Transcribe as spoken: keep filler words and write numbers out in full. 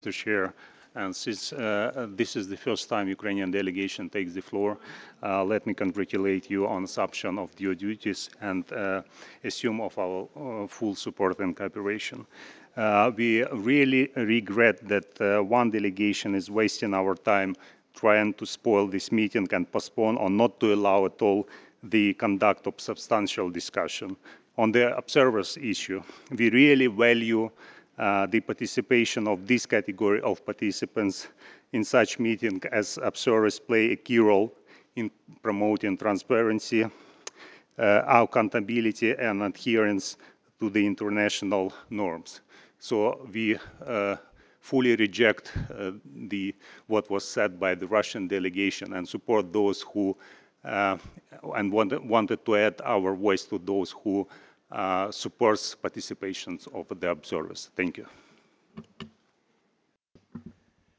To share. And since uh, this is the first time Ukrainian delegation takes the floor, uh, let me congratulate you on assumption of your duties and uh, assume of our uh, full support and cooperation. Uh, we really regret that uh, one delegation is wasting our time trying to spoil this meeting and postpone or not to allow at all the conduct of substantial discussion. On the observers issue, we really value Uh, the participation of this category of participants in such meeting as observers play a key role in promoting transparency, uh, accountability and adherence to the international norms. So we uh, fully reject uh, the, what was said by the Russian delegation and support those who, uh, and wanted, wanted to add our voice to those who uh, supports participations of the observers. Thank you.